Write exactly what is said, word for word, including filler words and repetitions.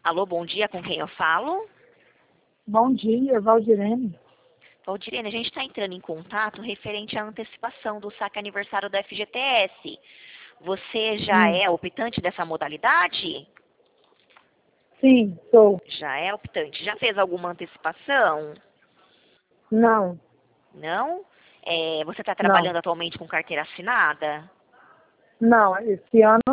Alô, bom dia, com quem eu falo? Bom dia, Valdirene. Valdirene, a gente está entrando em contato referente à antecipação do saque aniversário da F G T S. Você já Hum. é optante dessa modalidade? Sim, sou. Já é optante. Já fez alguma antecipação? Não, Não? É, você está não, trabalhando atualmente com carteira assinada? não. Esse ano